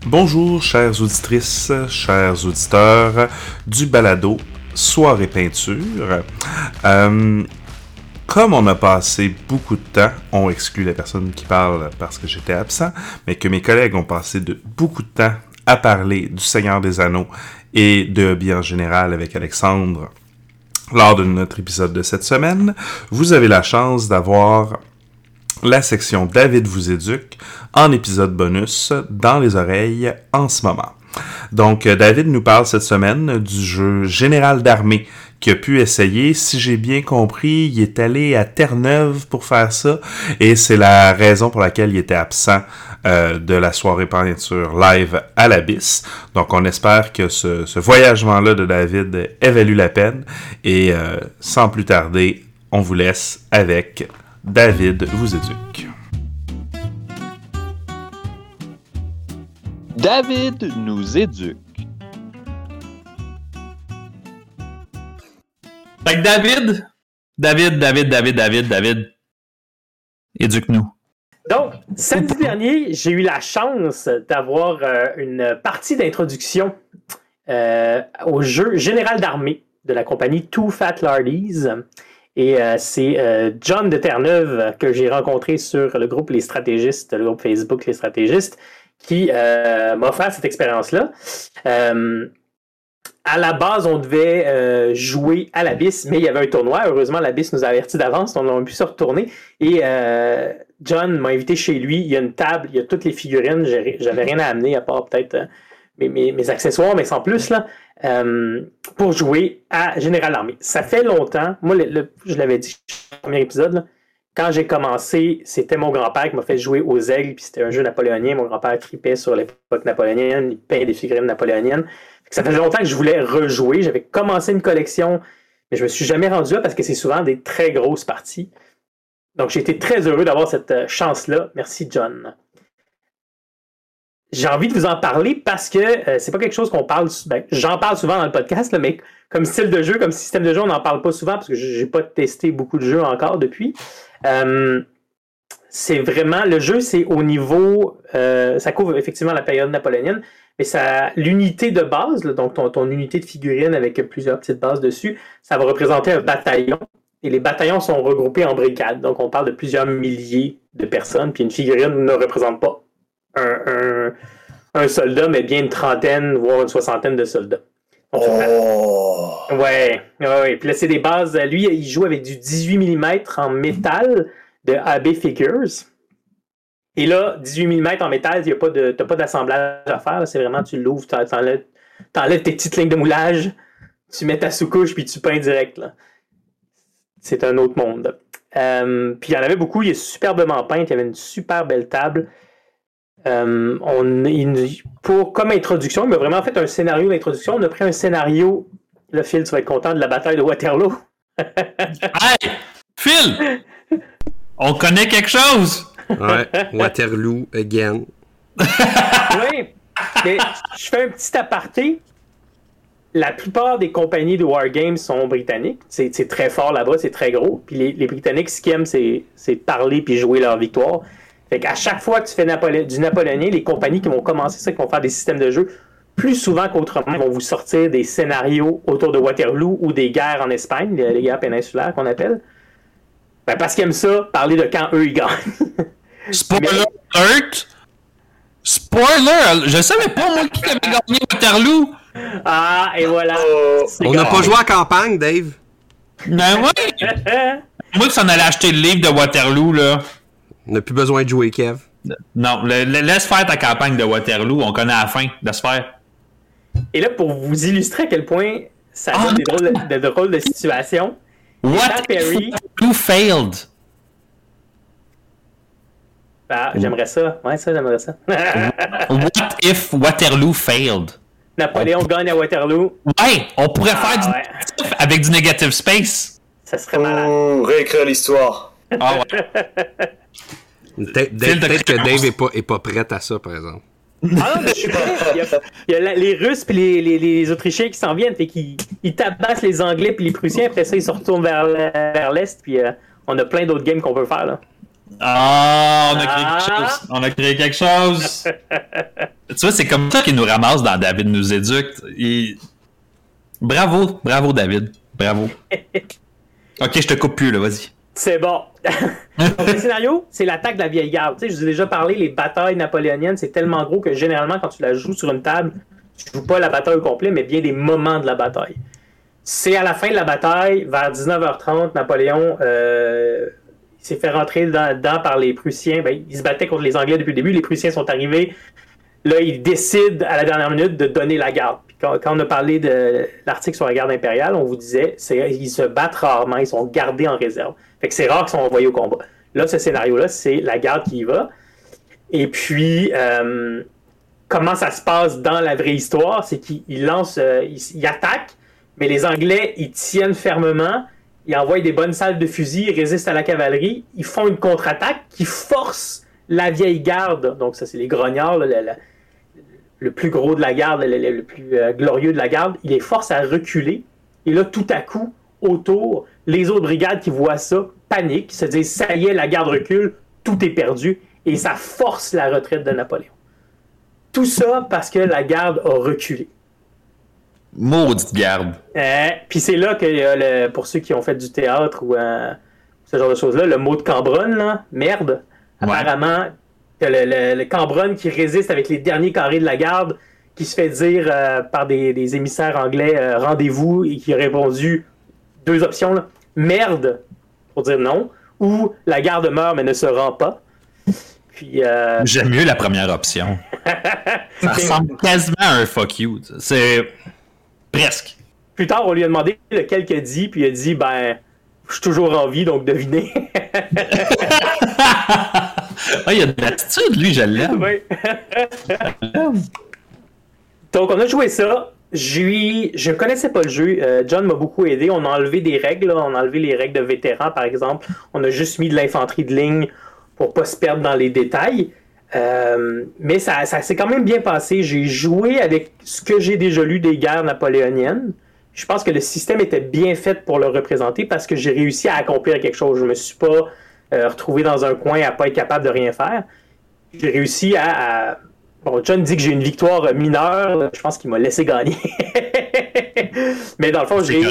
Bonjour, chères auditrices, chers auditeurs du balado Soirée Peinture. Comme on a passé beaucoup de temps, on exclut la personne qui parle parce que j'étais absent, mais que mes collègues ont passé beaucoup de temps à parler du Seigneur des Anneaux et de hobby en général avec Alexandre lors de notre épisode de cette semaine, vous avez la chance d'avoir la section David vous éduque en épisode bonus dans les oreilles en ce moment. Donc, David nous parle cette semaine du jeu Général d'armée qu'il a pu essayer. Si j'ai bien compris, il est allé à Terre-Neuve pour faire ça et c'est la raison pour laquelle il était absent de la soirée peinture live à l'Abysse. Donc, on espère que ce voyagement-là de David ait valu la peine et sans plus tarder, on vous laisse avec David vous éduque. David nous éduque. Fait que David, éduque-nous. Donc, samedi dernier, j'ai eu la chance d'avoir une partie d'introduction au jeu Général d'armée de la compagnie Too Fat Lardies. Et c'est John de Terre-Neuve que j'ai rencontré sur le groupe Les Stratégistes, le groupe Facebook Les Stratégistes, qui m'a offert cette expérience-là. À la base, on devait jouer à l'Abysse, mais il y avait un tournoi. Heureusement, l'Abysse nous a averti d'avance, on a pu se retourner. Et John m'a invité chez lui. Il y a une table, il y a toutes les figurines. J'avais rien à amener, à part peut-être mes accessoires, mais sans plus, là, pour jouer à Général d'armée. Ça fait longtemps. Moi, je l'avais dit dans le premier épisode, là, quand j'ai commencé, c'était mon grand-père qui m'a fait jouer aux aigles, puis c'était un jeu napoléonien. Mon grand-père tripait sur l'époque napoléonienne, il peint des figurines napoléoniennes. Ça fait longtemps que je voulais rejouer. J'avais commencé une collection, mais je me suis jamais rendu là parce que c'est souvent des très grosses parties. Donc, j'ai été très heureux d'avoir cette chance-là. Merci, John. J'ai envie de vous en parler parce que c'est pas quelque chose qu'on parle... j'en parle souvent dans le podcast, là, mais comme style de jeu, comme système de jeu, on n'en parle pas souvent parce que j'ai pas testé beaucoup de jeux encore depuis. C'est vraiment... Le jeu, c'est au niveau... ça couvre effectivement la période napoléonienne, mais l'unité de base, là, donc ton unité de figurine avec plusieurs petites bases dessus, ça va représenter un bataillon. Et les bataillons sont regroupés en brigades. Donc, on parle de plusieurs milliers de personnes. Puis une figurine ne représente pas un soldat, mais bien une trentaine, voire une soixantaine de soldats. Donc, ouais. Puis là, c'est des bases. Lui, il joue avec du 18 mm en métal de AB Figures. Et là, 18 mm en métal, tu n'as pas d'assemblage à faire. Là. C'est vraiment, tu l'ouvres, t'enlèves tes petites lignes de moulage, tu mets ta sous-couche, puis tu peins direct. Là. C'est un autre monde. Puis il y en avait beaucoup, il est superbement peint, il y avait une super belle table. Comme introduction, il m'a vraiment fait un scénario d'introduction. On a pris un scénario, là, Phil, tu vas être content, de la bataille de Waterloo. Hey! Phil! On connaît quelque chose! Ouais, Waterloo again. Oui, mais je fais un petit aparté. La plupart des compagnies de Wargames sont britanniques. C'est très fort là-bas, c'est très gros. Puis les Britanniques, ce qu'ils aiment, c'est parler puis jouer leur victoire. Fait qu'à chaque fois que tu fais du napoléonien, les compagnies qui vont commencer ça, qui vont faire des systèmes de jeu, plus souvent qu'autrement, ils vont vous sortir des scénarios autour de Waterloo ou des guerres en Espagne, les guerres péninsulaires qu'on appelle. Parce qu'ils aiment ça, parler de quand eux, ils gagnent. Spoiler alert! Spoiler! Je savais pas, moi, qui avait gagné Waterloo! Ah, et voilà! On n'a pas joué à campagne, Dave. Ben oui! Moi, qui s'en allait acheter le livre de Waterloo, là. On n'a plus besoin de jouer, Kev. Non, laisse faire ta campagne de Waterloo, on connaît la fin, laisse faire. Et là, pour vous illustrer à quel point ça donne des drôles de situations, What if Waterloo failed? Ah, j'aimerais ça. Ouais, ça, j'aimerais ça. What if Waterloo failed? Napoléon gagne à Waterloo. Ouais, on pourrait faire du négatif avec du negative space. Ça serait malade. Réécrire l'histoire. Ah ouais. Peut-être que Dave est pas prêt à ça, par exemple. Ah non, mais je suis prêt. Il y a les Russes et les Autrichiens qui s'en viennent. Fait qu'ils tabassent les Anglais et les Prussiens. Après ça, ils se retournent vers l'Est. Puis on a plein d'autres games qu'on peut faire. Là. Ah, on a créé quelque chose. On a créé quelque chose. Tu vois, c'est comme ça qu'il nous ramasse dans David nous éduque. Bravo, David. Bravo. Ok, je te coupe plus, là, vas-y. C'est bon. Donc, le scénario, c'est l'attaque de la vieille garde. Tu sais, je vous ai déjà parlé, les batailles napoléoniennes, c'est tellement gros que généralement, quand tu la joues sur une table, tu joues pas la bataille au complet, mais bien des moments de la bataille. C'est à la fin de la bataille, vers 19h30, Napoléon s'est fait rentrer dedans par les Prussiens. Ben, il se battait contre les Anglais depuis le début. Les Prussiens sont arrivés. Là, il décide à la dernière minute de donner la garde. Puis quand on a parlé de l'article sur la garde impériale, on vous disait ils se battent rarement, ils sont gardés en réserve. Fait que c'est rare qu'ils sont envoyés au combat. Là, ce scénario-là, c'est la garde qui y va. Et puis, comment ça se passe dans la vraie histoire, c'est qu'ils lancent, ils attaquent, mais les Anglais, ils tiennent fermement, ils envoient des bonnes salves de fusil, ils résistent à la cavalerie, ils font une contre-attaque qui force la vieille garde, donc ça c'est les grognards, le plus gros de la garde, le plus glorieux de la garde, il les force à reculer, et là tout à coup, autour, les autres brigades qui voient ça paniquent, se disent ça y est, la garde recule, tout est perdu, et ça force la retraite de Napoléon. Tout ça parce que la garde a reculé. Maudite garde. Puis c'est là que, pour ceux qui ont fait du théâtre ou ce genre de choses-là, le mot de Cambronne, là, merde, apparemment, que le Cambronne qui résiste avec les derniers carrés de la garde, qui se fait dire par des émissaires anglais rendez-vous, et qui a répondu deux options, là, merde, pour dire non, ou la garde meurt mais ne se rend pas. Puis, j'aime mieux la première option. Ça ressemble quasiment à un fuck you. C'est presque. Plus tard, on lui a demandé lequel qu'il a dit, puis il a dit, ben, je suis toujours en vie, donc devinez. Il a de l'attitude, lui, je l'aime. Oui. Donc, on a joué ça. Je connaissais pas le jeu. John m'a beaucoup aidé. On a enlevé des règles. Là. On a enlevé les règles de vétérans, par exemple. On a juste mis de l'infanterie de ligne pour pas se perdre dans les détails. Mais ça s'est quand même bien passé. J'ai joué avec ce que j'ai déjà lu des guerres napoléoniennes. Je pense que le système était bien fait pour le représenter parce que j'ai réussi à accomplir quelque chose. Je me suis pas retrouvé dans un coin à pas être capable de rien faire. J'ai réussi à... Bon, John dit que j'ai une victoire mineure. Je pense qu'il m'a laissé gagner. Mais dans le fond, j'ai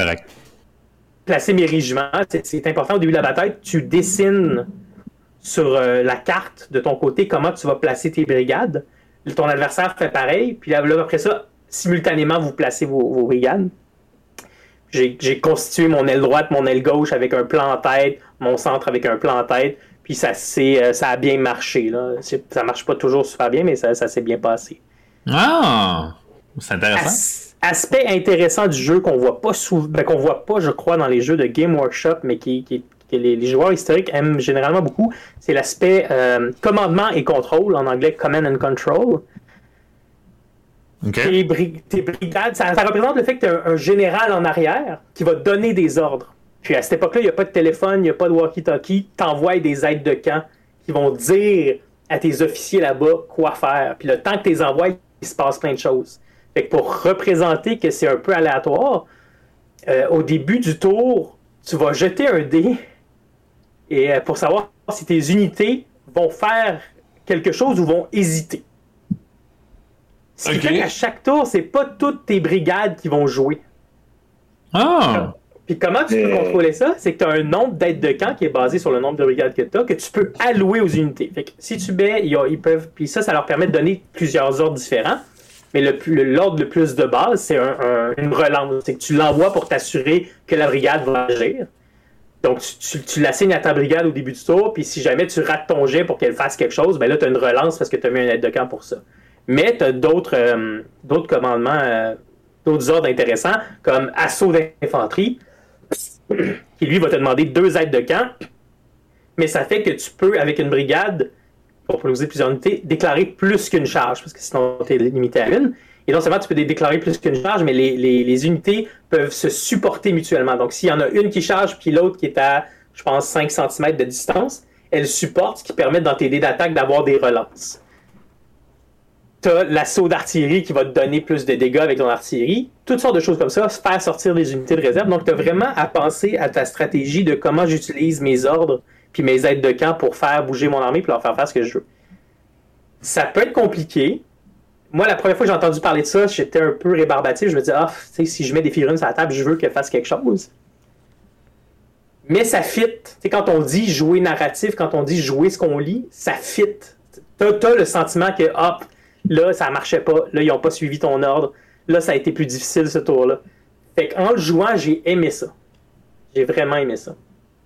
placé mes régiments. C'est important au début de la bataille. Tu dessines sur la carte de ton côté comment tu vas placer tes brigades. Ton adversaire fait pareil. Puis là, après ça, simultanément, vous placez vos brigades. J'ai constitué mon aile droite, mon aile gauche avec un plan en tête, mon centre avec un plan en tête. Puis ça a bien marché. Là. Ça marche pas toujours super bien, mais ça s'est bien passé. Ah! C'est intéressant. Aspect intéressant du jeu qu'on voit pas souvent, qu'on voit pas, je crois, dans les jeux de Game Workshop, mais que les joueurs historiques aiment généralement beaucoup, c'est l'aspect commandement et contrôle, en anglais Command and Control. Okay. Tes brigades, ça représente le fait que tu as un général en arrière qui va donner des ordres. Puis à cette époque-là, il n'y a pas de téléphone, il n'y a pas de walkie-talkie. Tu envoies des aides de camp qui vont dire à tes officiers là-bas quoi faire. Puis le temps que tu les envoies, il se passe plein de choses. Fait que pour représenter que c'est un peu aléatoire, au début du tour, tu vas jeter un dé et pour savoir si tes unités vont faire quelque chose ou vont hésiter. Ce qui fait qu'à chaque tour, c'est pas toutes tes brigades qui vont jouer. Ah! Puis comment tu peux contrôler ça? C'est que tu as un nombre d'aides de camp qui est basé sur le nombre de brigades que tu as, que tu peux allouer aux unités. Fait que si tu mets, ils peuvent. Puis ça leur permet de donner plusieurs ordres différents. Mais l'ordre le plus de base, c'est une relance. C'est que tu l'envoies pour t'assurer que la brigade va agir. Donc, tu l'assignes à ta brigade au début du tour, puis si jamais tu rates ton jet pour qu'elle fasse quelque chose, ben là, tu as une relance parce que tu as mis un aide de camp pour ça. Mais tu as d'autres commandements, d'autres ordres intéressants, comme assaut d'infanterie, qui lui va te demander 2 aides de camp, mais ça fait que tu peux, avec une brigade, pour poser plusieurs unités, déclarer plus qu'une charge, parce que sinon tu es limité à une. Et non seulement tu peux déclarer plus qu'une charge, mais les unités peuvent se supporter mutuellement. Donc s'il y en a une qui charge, puis l'autre qui est à, je pense, 5 cm de distance, elles supportent, ce qui permet dans tes dés d'attaque d'avoir des relances. Tu as l'assaut d'artillerie qui va te donner plus de dégâts avec ton artillerie. Toutes sortes de choses comme ça, faire sortir des unités de réserve. Donc, tu as vraiment à penser à ta stratégie de comment j'utilise mes ordres puis mes aides de camp pour faire bouger mon armée puis leur faire ce que je veux. Ça peut être compliqué, moi, la première fois que j'ai entendu parler de ça, j'étais un peu rébarbatif. Je me disais, si je mets des figurines sur la table, je veux qu'elles fassent quelque chose. Mais ça fit. Quand on dit jouer narratif, quand on dit jouer ce qu'on lit, ça fit. T'as le sentiment que, là, ça marchait pas. Là, ils n'ont pas suivi ton ordre. Là, ça a été plus difficile, ce tour-là. Fait qu'en le jouant, j'ai aimé ça. J'ai vraiment aimé ça.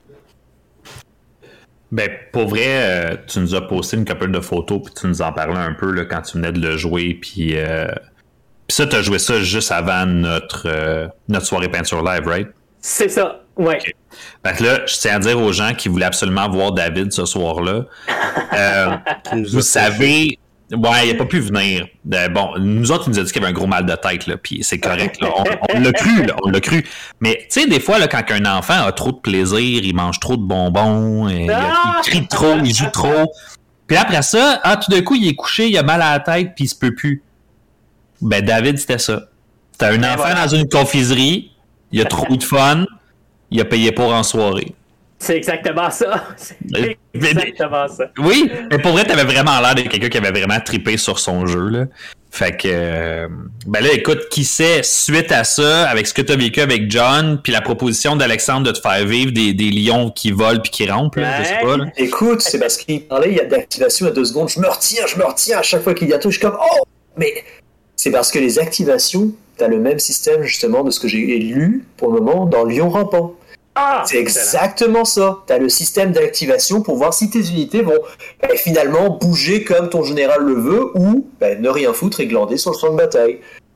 Ben, pour vrai, tu nous as posté une couple de photos, puis tu nous en parlais un peu là, quand tu venais de le jouer, puis ça, t'as joué ça juste avant notre soirée peinture live, right? C'est ça, ouais. Okay. Fait que là, je tiens à dire aux gens qui voulaient absolument voir David ce soir-là, vous savez... Ouais, il n'a pas pu venir. Bon, nous autres, il nous a dit qu'il y avait un gros mal de tête, là, puis c'est correct. Là. On l'a cru, là, on l'a cru. Mais, tu sais, des fois, là, quand un enfant a trop de plaisir, il mange trop de bonbons, il crie trop, il joue trop. Puis après ça, tout d'un coup, il est couché, il a mal à la tête, puis il se peut plus. Ben, David, c'était ça. C'était un enfant dans une confiserie, il a trop de fun, il a payé pour en soirée. C'est exactement ça. C'est exactement ça. Oui, mais pour vrai, t'avais vraiment l'air de quelqu'un qui avait vraiment trippé sur son jeu, là. Fait que, ben là, écoute, qui sait, suite à ça, avec ce que t'as vécu avec John, puis la proposition d'Alexandre de te faire vivre des lions qui volent puis qui rampent, là, je sais pas, là. Écoute, c'est parce qu'il parlait, il y a d'activation à 2 secondes, je me retiens à chaque fois qu'il y a tout, je suis comme, mais c'est parce que les activations, t'as le même système, justement, de ce que j'ai lu, pour le moment, dans Lion Rampant. C'est exactement ça. Tu as le système d'activation pour voir si tes unités vont finalement bouger comme ton général le veut ou ne rien foutre et glander sur le champ de bataille.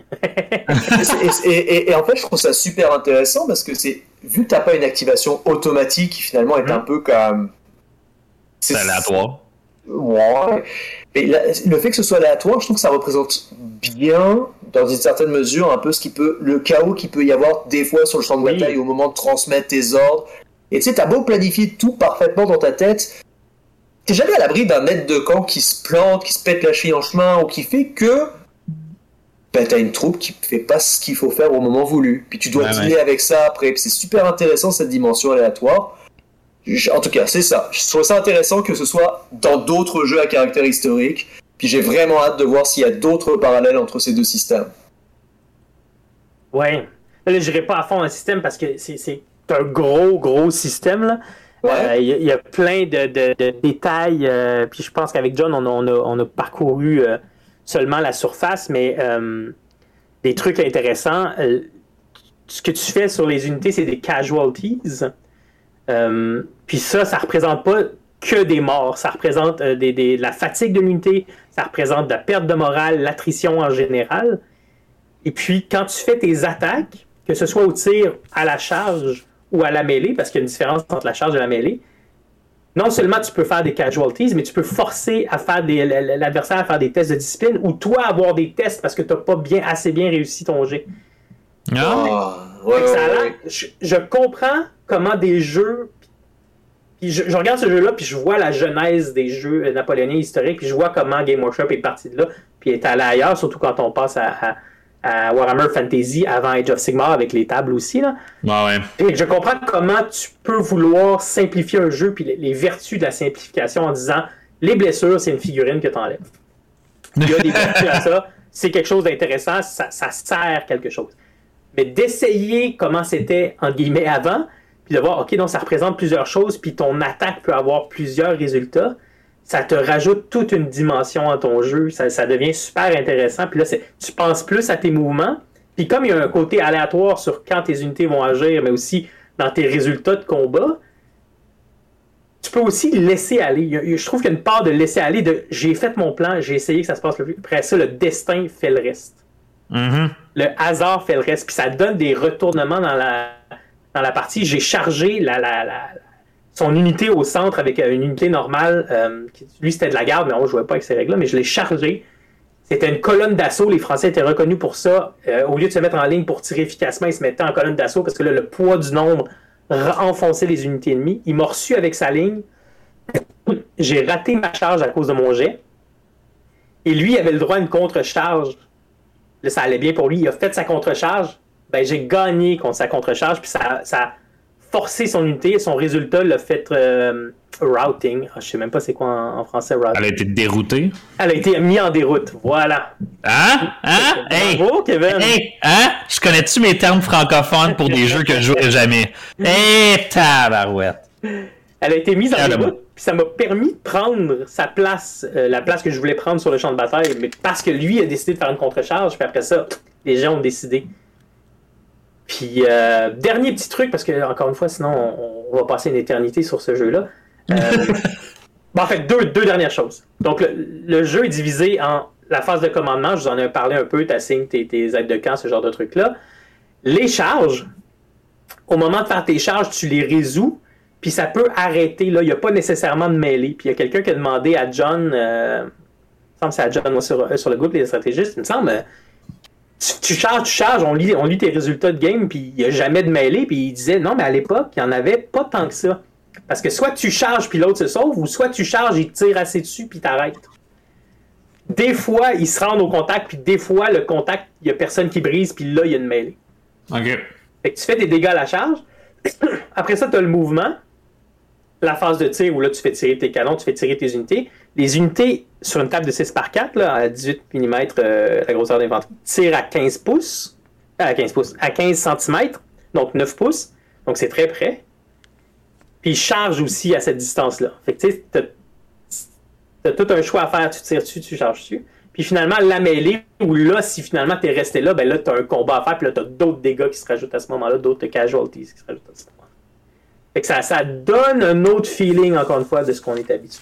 et en fait, je trouve ça super intéressant parce que vu que tu n'as pas une activation automatique qui finalement est un peu comme... C'est aléatoire. Ouais. Et le fait que ce soit aléatoire, je trouve que ça représente bien, dans une certaine mesure, un peu le chaos qu'il peut y avoir des fois sur le champ de bataille au moment de transmettre tes ordres. Et tu sais, t'as beau planifier tout parfaitement dans ta tête, t'es jamais à l'abri d'un aide de camp qui se plante, qui se pète la cheville en chemin, ou qui fait que t'as une troupe qui fait pas ce qu'il faut faire au moment voulu. Puis tu dois dealer avec ça après. Puis c'est super intéressant cette dimension aléatoire. En tout cas, c'est ça. Je trouve ça intéressant que ce soit dans d'autres jeux à caractère historique. Puis j'ai vraiment hâte de voir s'il y a d'autres parallèles entre ces deux systèmes. Ouais. Là, je n'irai pas à fond dans le système parce que c'est un gros système. Là. Ouais. Y a plein de détails. Puis je pense qu'avec John, on a parcouru seulement la surface, mais des trucs intéressants. Ce que tu fais sur les unités, c'est des casualties. Puis ça représente pas que des morts, ça représente la fatigue de l'unité, ça représente de la perte de morale, l'attrition en général. Et puis quand tu fais tes attaques, que ce soit au tir, à la charge ou à la mêlée, parce qu'il y a une différence entre la charge et la mêlée, non seulement tu peux faire des casualties, mais tu peux forcer à faire l'adversaire à faire des tests de discipline ou toi avoir des tests parce que tu n'as pas assez bien réussi ton jet. Je comprends comment des jeux. Puis je regarde ce jeu-là, puis je vois la genèse des jeux napoléoniens historiques, puis je vois comment Game Workshop est parti de là, puis est allé ailleurs, surtout quand on passe à Warhammer Fantasy avant Age of Sigmar avec les tables aussi. Là. Et je comprends comment tu peux vouloir simplifier un jeu, puis les vertus de la simplification en disant les blessures, c'est une figurine que tu enlèves. Il y a des vertus à ça, c'est quelque chose d'intéressant, ça sert quelque chose. Mais d'essayer comment c'était, entre guillemets, avant, puis de voir, OK, donc ça représente plusieurs choses, puis ton attaque peut avoir plusieurs résultats, ça te rajoute toute une dimension à ton jeu, ça devient super intéressant, puis là, tu penses plus à tes mouvements, puis comme il y a un côté aléatoire sur quand tes unités vont agir, mais aussi dans tes résultats de combat, tu peux aussi laisser aller. Je trouve qu'il y a une part de laisser aller, de j'ai fait mon plan, j'ai essayé que ça se passe le plus. Après ça, le destin fait le reste. Mm-hmm. Le hasard fait le reste, puis ça donne des retournements dans la partie. J'ai chargé son unité au centre avec une unité normale. Lui, c'était de la garde, mais on ne jouait pas avec ces règles-là, mais je l'ai chargé. C'était une colonne d'assaut. Les Français étaient reconnus pour ça. Au lieu de se mettre en ligne pour tirer efficacement, ils se mettaient en colonne d'assaut parce que là, le poids du nombre enfonçait les unités ennemies. Il m'a reçu avec sa ligne. J'ai raté ma charge à cause de mon jet. Et lui, il avait le droit à une contre-charge. Là, ça allait bien pour lui. Il a fait sa contre-charge. Ben, j'ai gagné contre sa contre-charge. Puis ça a forcé son unité. Son résultat l'a fait routing. Je sais même pas c'est quoi en français routing. Elle a été déroutée. Elle a été mise en déroute. Voilà. Hein? Hey! Bravo, Kevin. Hey! Hein? Je connais-tu mes termes francophones pour des jeux que je jouerai jamais? Hey, tabarouette! Elle a été mise en déroute, puis ça m'a permis de prendre sa place, la place que je voulais prendre sur le champ de bataille, mais parce que lui a décidé de faire une contre-charge, puis après ça, les gens ont décidé. Puis, dernier petit truc, parce que, encore une fois, sinon, on va passer une éternité sur ce jeu-là. En fait, deux dernières choses. Donc, le jeu est divisé en la phase de commandement, je vous en ai parlé un peu, t'assignes tes aides de camp, ce genre de trucs-là. Les charges, au moment de faire tes charges, tu les résous, puis ça peut arrêter, là, il n'y a pas nécessairement de mêlée. Puis il y a quelqu'un qui a demandé à John, il me semble que c'est à John, moi, sur le groupe des stratégistes, il me semble, tu charges, on lit tes résultats de game, puis il n'y a jamais de mêlée, puis il disait, non, mais à l'époque, il n'y en avait pas tant que ça. Parce que soit tu charges, puis l'autre se sauve, ou soit tu charges, il te tire assez dessus, puis t'arrêtes. Des fois, ils se rendent au contact, puis des fois, le contact, il n'y a personne qui brise, puis là, il y a une mêlée. OK. Fait que tu fais des dégâts à la charge. Après ça, tu as le mouvement. La phase de tir où là, tu fais tirer tes canons, tu fais tirer tes unités. Les unités, sur une table de 6x4, là, à 18 mm la grosseur d'infanterie, tirent à 15 pouces. À 15 cm, donc 9 pouces. Donc, c'est très près. Puis, ils chargent aussi à cette distance-là. Fait que, tu sais, t'as tout un choix à faire. Tu tires dessus, tu charges dessus. Puis, finalement, la mêlée, où là, si finalement t'es resté là, ben là, t'as un combat à faire. Puis là, t'as d'autres dégâts qui se rajoutent à ce moment-là, d'autres casualties qui se rajoutent à ce moment-là. Fait que ça donne un autre feeling, encore une fois, de ce qu'on est habitué.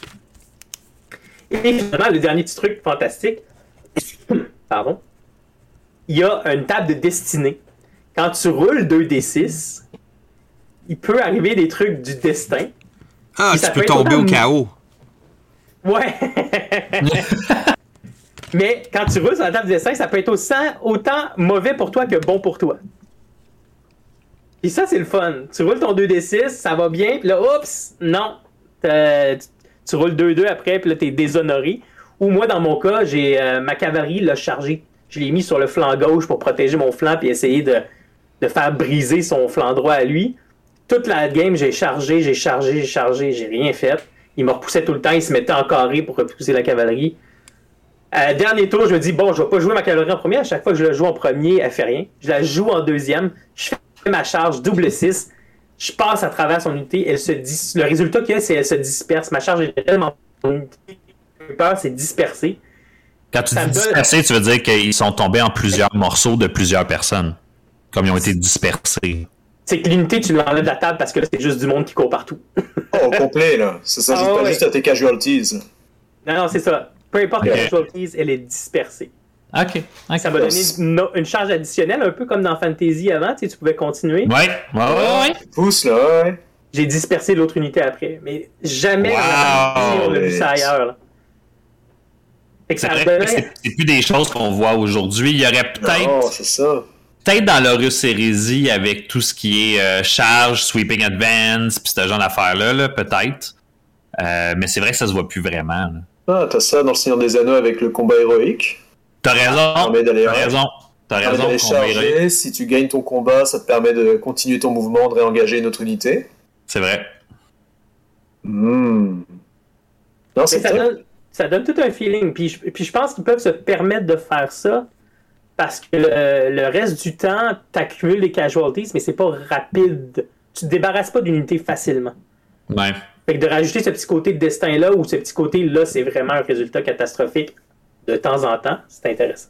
Et finalement, le dernier petit truc fantastique, pardon, il y a une table de destinée. Quand tu roules 2d6, il peut arriver des trucs du destin. Ah, tu peux tomber au chaos. Ouais. Mais quand tu roules sur la table de destin, ça peut être autant mauvais pour toi que bon pour toi. Puis ça, c'est le fun. Tu roules ton 2d6, ça va bien, puis là, oups, non. Tu roules 2-2 après, puis là, t'es déshonoré. Ou moi, dans mon cas, j'ai ma cavalerie l'a chargé. Je l'ai mis sur le flanc gauche pour protéger mon flanc, puis essayer de faire briser son flanc droit à lui. Toute la game, j'ai chargé, j'ai rien fait. Il me repoussait tout le temps, il se mettait en carré pour repousser la cavalerie. Dernier tour, je me dis, bon, je vais pas jouer ma cavalerie en premier. À chaque fois que je la joue en premier, elle fait rien. Je la joue en deuxième. Je fais ma charge double 6. Je passe à travers son unité. Le résultat qu'il y a, c'est qu'elle se disperse. Ma charge est tellement... peur, c'est dispersé. Quand tu dis dispersé, tu veux dire qu'ils sont tombés en plusieurs morceaux de plusieurs personnes. Comme ils ont été dispersés. C'est que l'unité, tu l'enlèves de la table parce que là, c'est juste du monde qui court partout. Au complet, là. Ça s'ajoute pas juste à tes casualties. Non, c'est ça. Peu importe la casualties, elle est dispersée. OK. Ça m'a donné une charge additionnelle, un peu comme dans Fantasy avant, tu pouvais continuer. Ouais. Pousse, là, ouais. J'ai dispersé l'autre unité après, mais jamais dans la Fantasy, on a vu ça ailleurs. Là. C'est vrai que c'est plus des choses qu'on voit aujourd'hui. Il y aurait peut-être... Non, c'est ça. Peut-être dans l'Horus Heresy, avec tout ce qui est charge, sweeping advance, pis ce genre d'affaires-là, là, peut-être. Mais c'est vrai que ça se voit plus vraiment. Là. Ah, t'as ça dans le Seigneur des Anneaux avec le combat héroïque. T'as raison. T'as raison. D'aller charger. Si tu gagnes ton combat, ça te permet de continuer ton mouvement, de réengager une autre unité. C'est vrai. Non, c'est ça donne tout un feeling. Puis je pense qu'ils peuvent se permettre de faire ça parce que le reste du temps, t'accumules des casualties, mais c'est pas rapide. Tu te débarrasses pas d'une unité facilement. Ouais. Fait que de rajouter ce petit côté de destin-là ou ce petit côté-là, c'est vraiment un résultat catastrophique de temps en temps. C'est intéressant.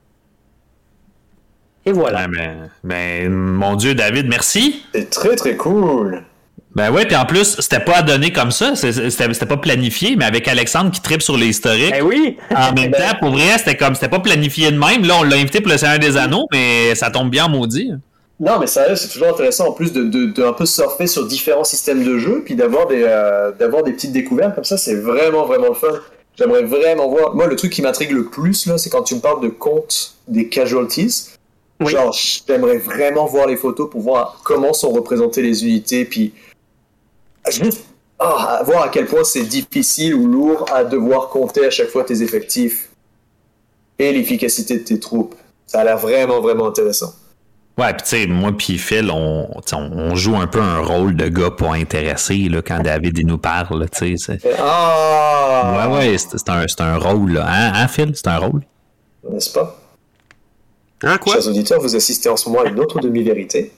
Et voilà. Mais mon Dieu, David, merci. C'est très, très cool. Ben ouais, puis en plus, c'était pas à donner comme ça, c'était pas planifié, mais avec Alexandre qui tripe sur les historiques. Ben oui! En même temps, pour vrai, c'était pas planifié de même. Là, on l'a invité pour le Seigneur des Anneaux, mais ça tombe bien maudit. Non, mais sérieux, c'est toujours intéressant en plus de un peu surfer sur différents systèmes de jeu, puis d'avoir des petites découvertes comme ça, c'est vraiment, vraiment le fun. J'aimerais vraiment voir... Moi, le truc qui m'intrigue le plus, là, c'est quand tu me parles de compte des casualties. Oui. Genre, j'aimerais vraiment voir les photos pour voir comment sont représentées les unités, puis... Juste voir à quel point c'est difficile ou lourd à devoir compter à chaque fois tes effectifs et l'efficacité de tes troupes. Ça a l'air vraiment, vraiment intéressant. Ouais, puis tu sais, moi puis Phil, on joue un peu un rôle de gars pas intéressé là, quand David il nous parle, tu sais. Ouais, c'est un rôle, là. Hein, Phil? C'est un rôle? N'est-ce pas? Hein, quoi? Chers auditeurs, vous assistez en ce moment à une autre demi-vérité.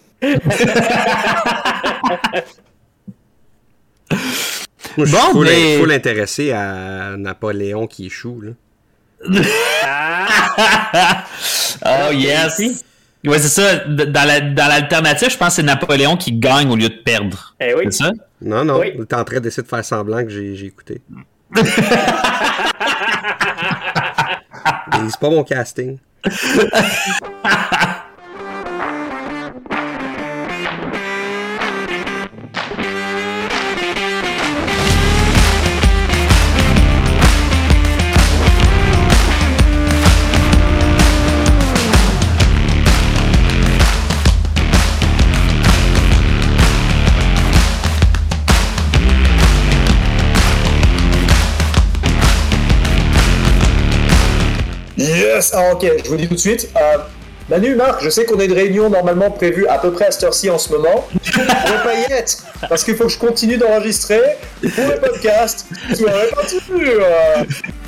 Moi, je Bon, suis mais- full intéressé à Napoléon qui échoue, là. Oh yes! Ouais, c'est ça. Dans l'alternative, je pense que c'est Napoléon qui gagne au lieu de perdre. Eh oui. C'est ça? Non, Oui. t'es en train d'essayer de faire semblant que j'ai écouté. Et c'est pas mon casting. Yes! Ah, ok, je vous dis tout de suite. Manu, Marc, je sais qu'on a une réunion normalement prévue à peu près à cette heure-ci en ce moment. Je ne pourrais pas y être, parce qu'il faut que je continue d'enregistrer pour le podcast sur la peinture.